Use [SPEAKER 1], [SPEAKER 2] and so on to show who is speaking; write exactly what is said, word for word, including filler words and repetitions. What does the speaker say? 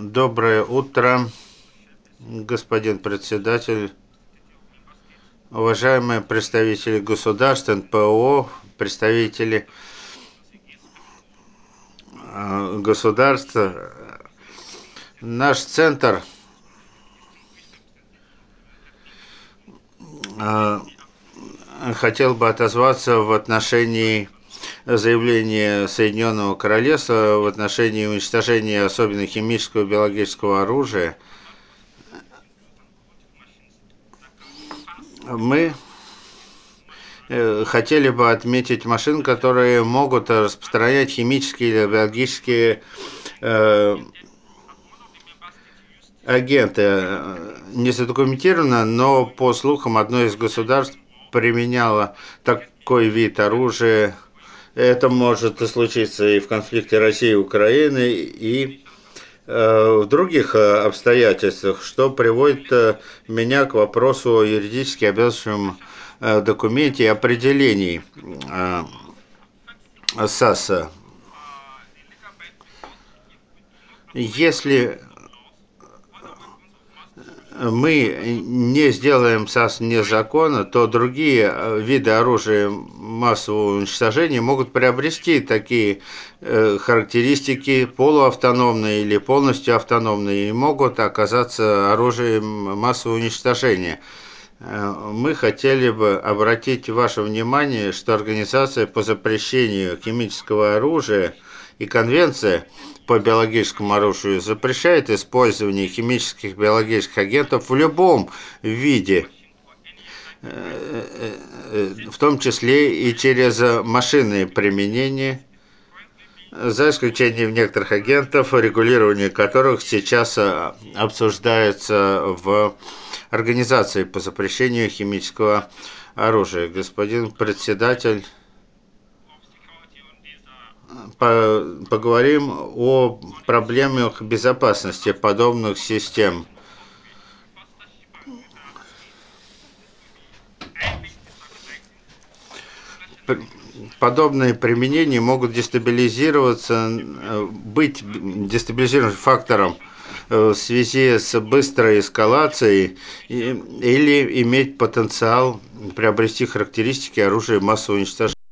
[SPEAKER 1] Доброе утро, господин председатель, уважаемые представители государств, эн пэ о, представители э, государств. Наш центр э, хотел бы отозваться в отношении заявления Соединенного Королевства в отношении уничтожения особенно химического и биологического оружия. Мы э, хотели бы отметить машин, которые могут распространять химические или биологические э, агенты. Не задокументировано, но по слухам одно из государств применяло такой вид оружия. Это может случиться и в конфликте России и Украины, и э, в других э, обстоятельствах, что приводит э, меня к вопросу о юридически обязывающем э, документе и определении э, САСа. Если мы не сделаем САС незаконно, то другие э, виды оружия массового уничтожения могут приобрести такие э, характеристики полуавтономные или полностью автономные и могут оказаться оружием массового уничтожения. Э, Мы хотели бы обратить ваше внимание, что Организация по запрещению химического оружия и Конвенция по биологическому оружию запрещает использование химических биологических агентов в любом виде, в том числе и через машинные применения, за исключением некоторых агентов, регулирование которых сейчас обсуждается в Организации по запрещению химического оружия. Господин председатель, поговорим о проблемах безопасности подобных систем. Подобные применения могут дестабилизироваться, быть дестабилизирующим фактором в связи с быстрой эскалацией или иметь потенциал приобрести характеристики оружия массового уничтожения.